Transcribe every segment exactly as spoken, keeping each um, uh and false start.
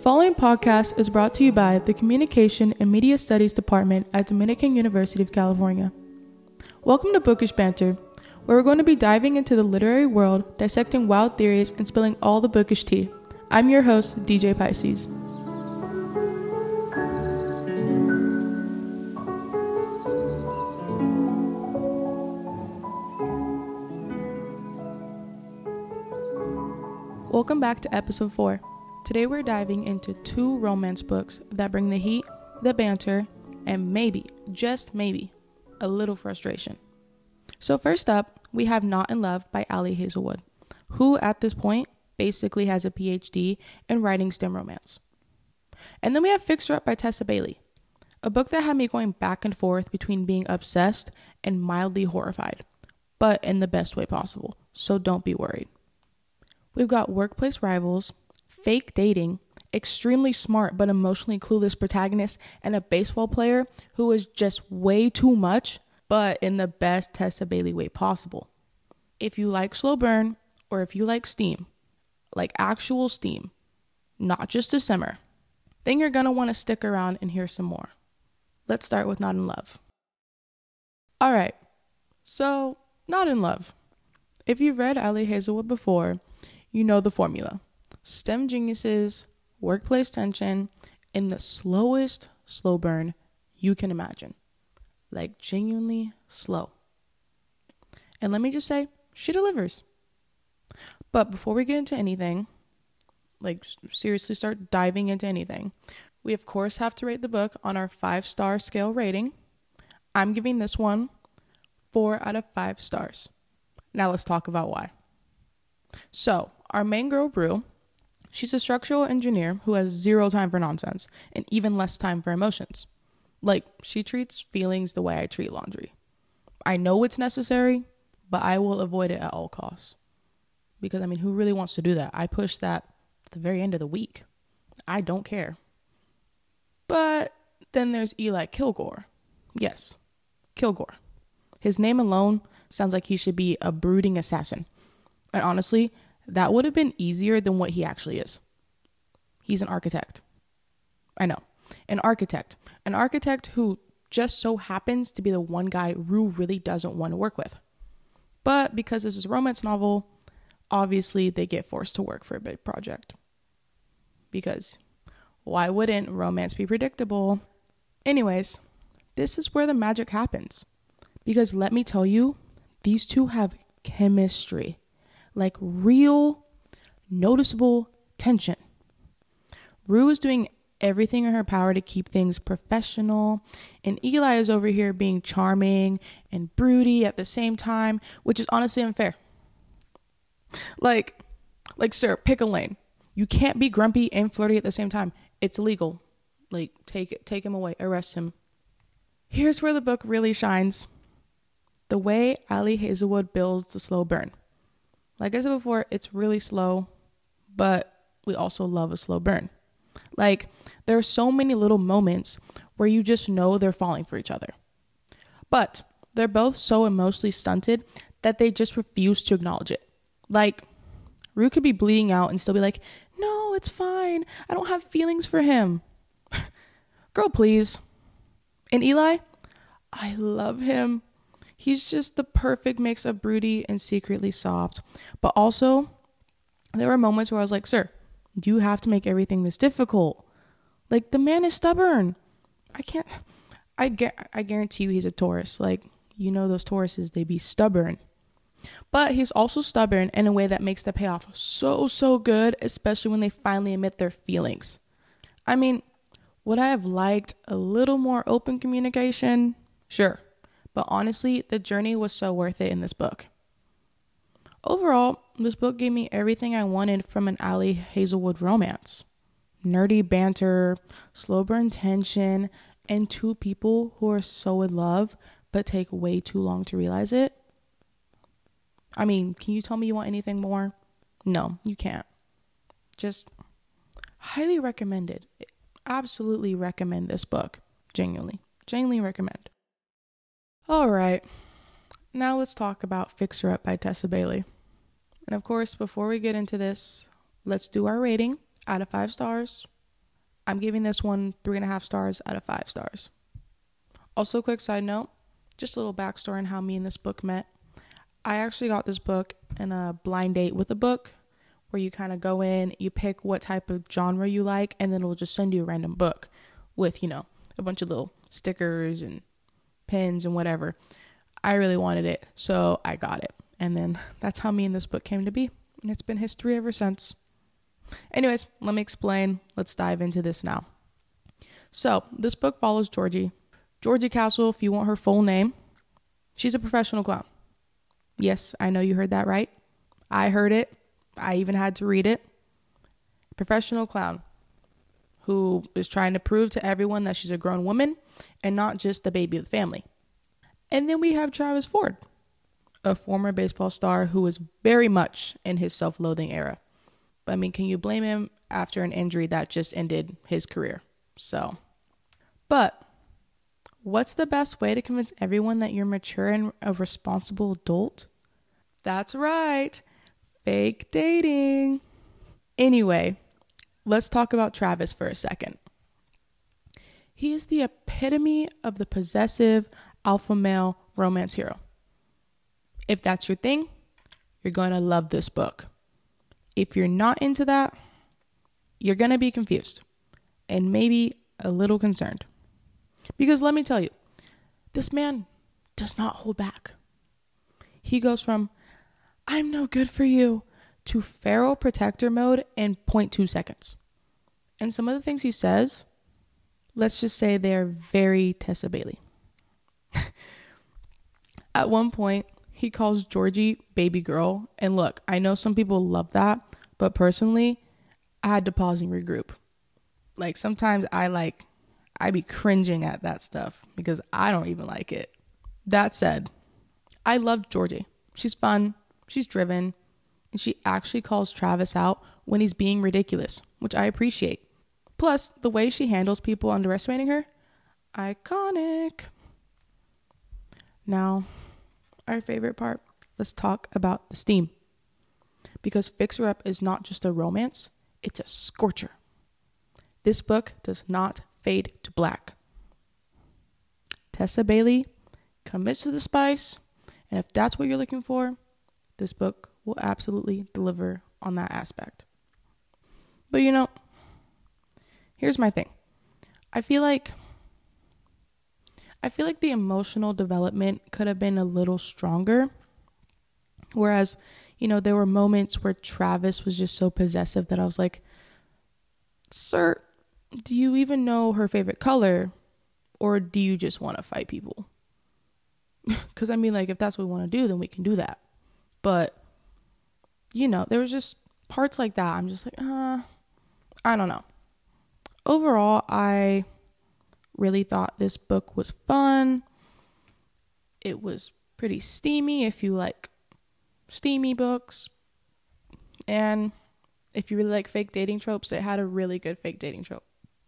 following podcast is brought to you by the Communication and Media Studies Department at Dominican University of California. Welcome to Bookish Banter, where we're going to be diving into the literary world, dissecting wild theories, and spilling all the bookish tea. I'm your host, D J Pisces. Welcome back to episode four. Today we're diving into two romance books that bring the heat, the banter, and maybe, just maybe, a little frustration. So first up, we have Not in Love by Ali Hazelwood, who at this point basically has a P H D in writing STEM romance. And then we have Fixer Up by Tessa Bailey, a book that had me going back and forth between being obsessed and mildly horrified, but in the best way possible, so don't be worried. We've got workplace rivals, fake dating, extremely smart but emotionally clueless protagonist, and a baseball player who is just way too much, but in the best Tessa Bailey way possible. If you like slow burn, or if you like steam, like actual steam, not just a simmer, then you're gonna want to stick around and hear some more. Let's start with Not in Love. Alright, so Not in Love. If you've read Ali Hazelwood before, you know the formula. STEM geniuses, workplace tension, in the slowest slow burn you can imagine. Like genuinely slow. And let me just say, she delivers. But before we get into anything, like seriously start diving into anything, we of course have to rate the book on our five-star scale rating. I'm giving this one four out of five stars. Now let's talk about why. So, our main girl, Rue, she's a structural engineer who has zero time for nonsense and even less time for emotions. Like, she treats feelings the way I treat laundry. I know it's necessary, but I will avoid it at all costs. Because, I mean, who really wants to do that? I push that at the very end of the week. I don't care. But then there's Eli Kilgore. Yes, Kilgore. His name alone sounds like he should be a brooding assassin. And honestly, that would have been easier than what he actually is. He's an architect. I know. An architect. An architect who just so happens to be the one guy Rue really doesn't want to work with. But because this is a romance novel, obviously they get forced to work for a big project. Because why wouldn't romance be predictable? Anyways, this is where the magic happens. Because let me tell you, these two have chemistry. Like real, noticeable tension. Rue is doing everything in her power to keep things professional, and Eli is over here being charming and broody at the same time, which is honestly unfair. Like, like, sir, pick a lane. You can't be grumpy and flirty at the same time. It's illegal. Like, take it, take him away, arrest him. Here's where the book really shines. The way Ali Hazelwood builds the slow burn. Like I said before, it's really slow, but we also love a slow burn. Like, there are so many little moments where you just know they're falling for each other. But they're both so emotionally stunted that they just refuse to acknowledge it. Like, Rue could be bleeding out and still be like, no, it's fine. I don't have feelings for him. Girl, please. And Eli, I love him. He's just the perfect mix of broody and secretly soft. But also, there were moments where I was like, sir, do you have to make everything this difficult? Like, the man is stubborn. I can't, I, gu- I guarantee you he's a Taurus. Like, you know those Tauruses, they be stubborn. But he's also stubborn in a way that makes the payoff so, so good, especially when they finally admit their feelings. I mean, would I have liked a little more open communication? Sure. But honestly, the journey was so worth it in this book. Overall, this book gave me everything I wanted from an Ali Hazelwood romance. Nerdy banter, slow burn tension, and two people who are so in love but take way too long to realize it. I mean, can you tell me you want anything more? No, you can't. Just highly recommended. Absolutely recommend this book. Genuinely. Genuinely recommend. All right, now let's talk about Fixer Up by Tessa Bailey. And of course, before we get into this, let's do our rating out of five stars. I'm giving this one three and a half stars out of five stars. Also, quick side note, just a little backstory on how me and this book met. I actually got this book in a blind date with a book where you kind of go in, you pick what type of genre you like, and then it'll just send you a random book with, you know, a bunch of little stickers and pins and whatever. I really wanted it, so I got it. And then that's how me and this book came to be. And it's been history ever since. Anyways, let me explain. Let's dive into this now. So this book follows Georgie. Georgie Castle, if you want her full name, she's a professional clown. Yes, I know you heard that right. I heard it. I even had to read it. Professional clown who is trying to prove to everyone that she's a grown woman and not just the baby of the family. And then we have Travis Ford, a former baseball star who is very much in his self-loathing era. I mean, can you blame him after an injury that just ended his career? So, but what's the best way to convince everyone that you're mature and a responsible adult? That's right. Fake dating. Anyway, let's talk about Travis for a second. He is the epitome of the possessive alpha male romance hero. If that's your thing, you're going to love this book. If you're not into that, you're going to be confused and maybe a little concerned. Because let me tell you, this man does not hold back. He goes from, I'm no good for you, to feral protector mode in zero point two seconds. And some of the things he says, let's just say they're very Tessa Bailey. At one point, he calls Georgie baby girl. And look, I know some people love that, but personally, I had to pause and regroup. Like sometimes I like, I be cringing at that stuff because I don't even like it. That said, I love Georgie. She's fun, she's driven, and she actually calls Travis out when he's being ridiculous, which I appreciate. Plus, the way she handles people underestimating her, iconic. Now, our favorite part, let's talk about the steam. Because Fixer Up is not just a romance, it's a scorcher. This book does not fade to black. Tessa Bailey commits to the spice, and if that's what you're looking for, this book will absolutely deliver on that aspect. But you know, here's my thing. I feel like I feel like the emotional development could have been a little stronger. Whereas, you know, there were moments where Travis was just so possessive that I was like, sir, do you even know her favorite color? Or do you just want to fight people? Because I mean, like, if that's what we want to do, then we can do that. But, you know, there was just parts like that. I'm just like, uh, I don't know. Overall, I really thought this book was fun. It was pretty steamy if you like steamy books. And if you really like fake dating tropes, it had a really good fake dating trope.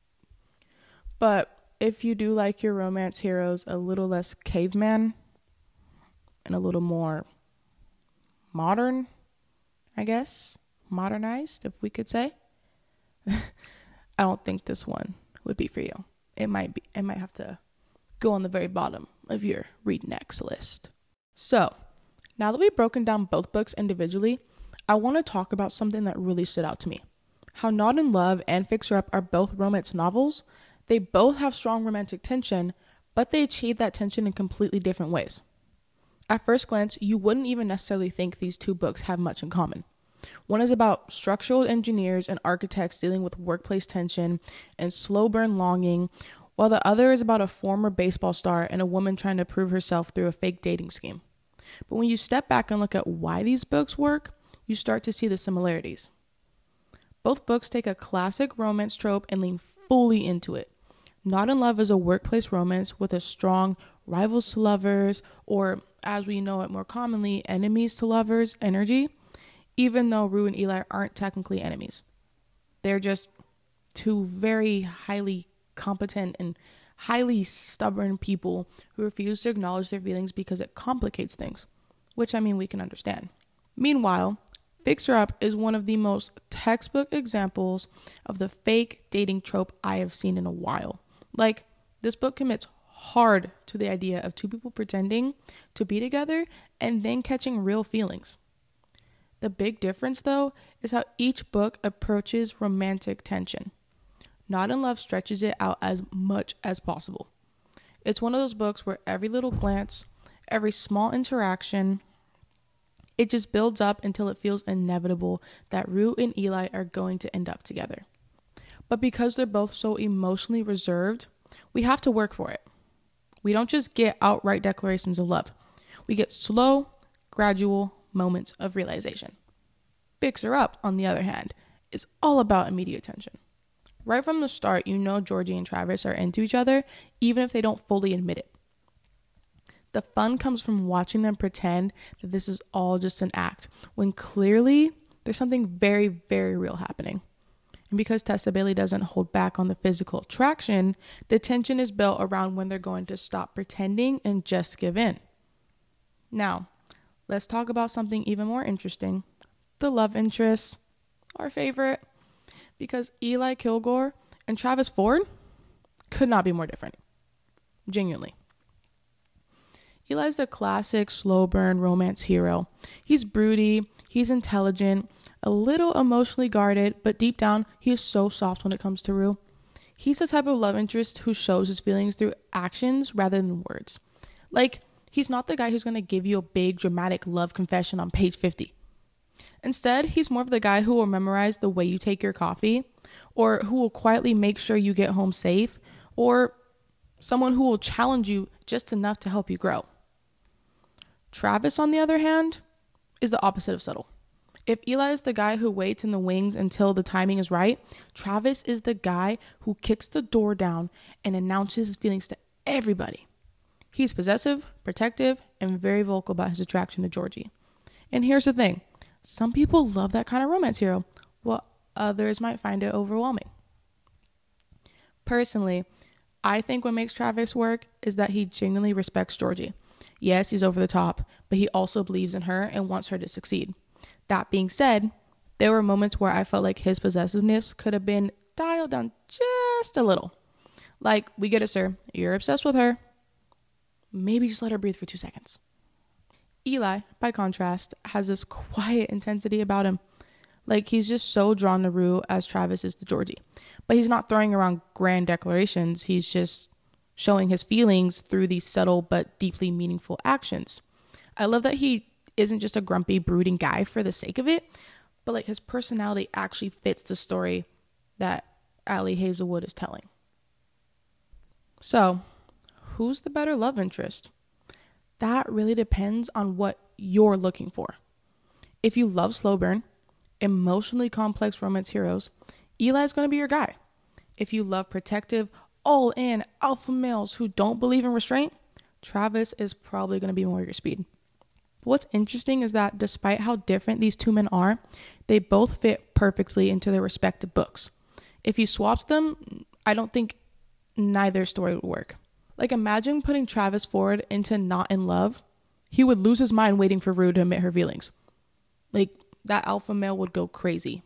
But if you do like your romance heroes a little less caveman and a little more modern, I guess, modernized, if we could say, I don't think this one would be for you. It might be, it might have to go on the very bottom of your read next list. So, now that we've broken down both books individually, I want to talk about something that really stood out to me. How Not in Love and Fixer Up are both romance novels. They both have strong romantic tension, but they achieve that tension in completely different ways. At first glance, you wouldn't even necessarily think these two books have much in common. One is about structural engineers and architects dealing with workplace tension and slow burn longing, while the other is about a former baseball star and a woman trying to prove herself through a fake dating scheme. But when you step back and look at why these books work, you start to see the similarities. Both books take a classic romance trope and lean fully into it. Not in Love is a workplace romance with a strong rivals to lovers, or as we know it more commonly, enemies to lovers energy, even though Rue and Eli aren't technically enemies. They're just two very highly competent and highly stubborn people who refuse to acknowledge their feelings because it complicates things, which I mean we can understand. Meanwhile, Fixer Up is one of the most textbook examples of the fake dating trope I have seen in a while. Like, this book commits hard to the idea of two people pretending to be together and then catching real feelings. The big difference, though, is how each book approaches romantic tension. Not in Love stretches it out as much as possible. It's one of those books where every little glance, every small interaction, it just builds up until it feels inevitable that Rue and Eli are going to end up together. But because they're both so emotionally reserved, we have to work for it. We don't just get outright declarations of love. We get slow, gradual moments of realization. Fixer Up, on the other hand, is all about immediate tension. Right from the start, you know Georgie and Travis are into each other, even if they don't fully admit it. The fun comes from watching them pretend that this is all just an act, when clearly there's something very, very real happening. And because Tessa Bailey doesn't hold back on the physical attraction, the tension is built around when they're going to stop pretending and just give in. Now, let's talk about something even more interesting. The love interests, our favorite, because Eli Kilgore and Travis Ford could not be more different. Genuinely. Eli's the classic slow burn romance hero. He's broody, he's intelligent, a little emotionally guarded, but deep down, he is so soft when it comes to Rue. He's the type of love interest who shows his feelings through actions rather than words. Like, he's not the guy who's going to give you a big dramatic love confession on page fifty. Instead, he's more of the guy who will memorize the way you take your coffee, or who will quietly make sure you get home safe, or someone who will challenge you just enough to help you grow. Travis, on the other hand, is the opposite of subtle. If Eli is the guy who waits in the wings until the timing is right, Travis is the guy who kicks the door down and announces his feelings to everybody. He's possessive, protective, and very vocal about his attraction to Georgie. And here's the thing. Some people love that kind of romance hero, while others might find it overwhelming. Personally, I think what makes Travis work is that he genuinely respects Georgie. Yes, he's over the top, but he also believes in her and wants her to succeed. That being said, there were moments where I felt like his possessiveness could have been dialed down just a little. Like, we get it, sir. You're obsessed with her. Maybe just let her breathe for two seconds. Eli, by contrast, has this quiet intensity about him. Like, he's just so drawn to Rue as Travis is to Georgie. But he's not throwing around grand declarations. He's just showing his feelings through these subtle but deeply meaningful actions. I love that he isn't just a grumpy, brooding guy for the sake of it, but like his personality actually fits the story that Ali Hazelwood is telling. So, who's the better love interest? That really depends on what you're looking for. If you love slow burn, emotionally complex romance heroes, Eli's going to be your guy. If you love protective, all-in alpha males who don't believe in restraint, Travis is probably going to be more your speed. But what's interesting is that despite how different these two men are, they both fit perfectly into their respective books. If you swapped them, I don't think neither story would work. Like, imagine putting Travis Ford into Not in Love. He would lose his mind waiting for Rue to admit her feelings. Like, that alpha male would go crazy.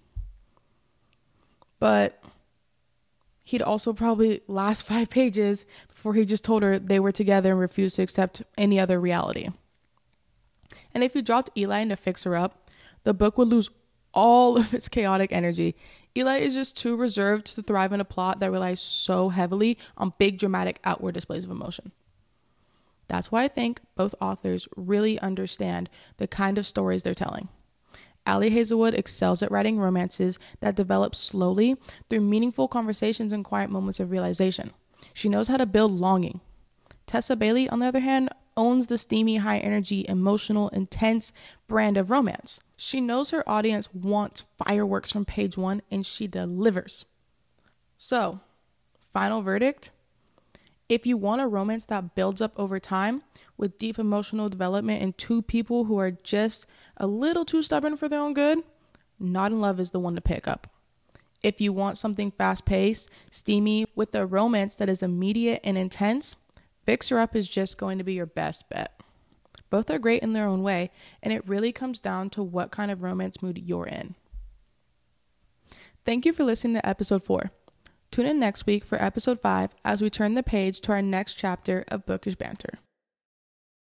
But he'd also probably last five pages before he just told her they were together and refused to accept any other reality. And if you dropped Eli into Fix Her Up, the book would lose all of its chaotic energy. Eli is just too reserved to thrive in a plot that relies so heavily on big dramatic outward displays of emotion. That's why I think both authors really understand the kind of stories they're telling. Ali Hazelwood excels at writing romances that develop slowly through meaningful conversations and quiet moments of realization. She knows how to build longing. Tessa Bailey, on the other hand, owns the steamy, high-energy, emotional, intense brand of romance. She knows her audience wants fireworks from page one, and she delivers. So, final verdict. If you want a romance that builds up over time with deep emotional development and two people who are just a little too stubborn for their own good, Not in Love is the one to pick up. If you want something fast-paced, steamy, with a romance that is immediate and intense, Fix Her Up is just going to be your best bet. Both are great in their own way, and it really comes down to what kind of romance mood you're in. Thank you for listening to episode four. Tune in next week for episode five as we turn the page to our next chapter of Bookish Banter.